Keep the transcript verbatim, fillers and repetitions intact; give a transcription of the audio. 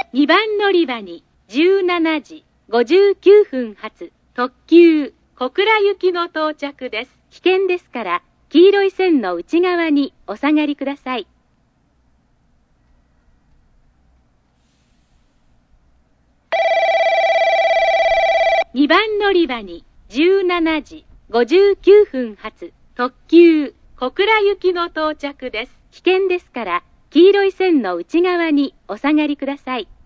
にばん乗り場にじゅうしちじごじゅうきゅうふん発特急小倉行きの到着です。危険ですから黄色い線の内側にお下がりください。にばん乗り場にじゅうしちじごじゅうきゅうふん発特急小倉行きの到着です。危険ですから黄色い線の内側にお下がりください。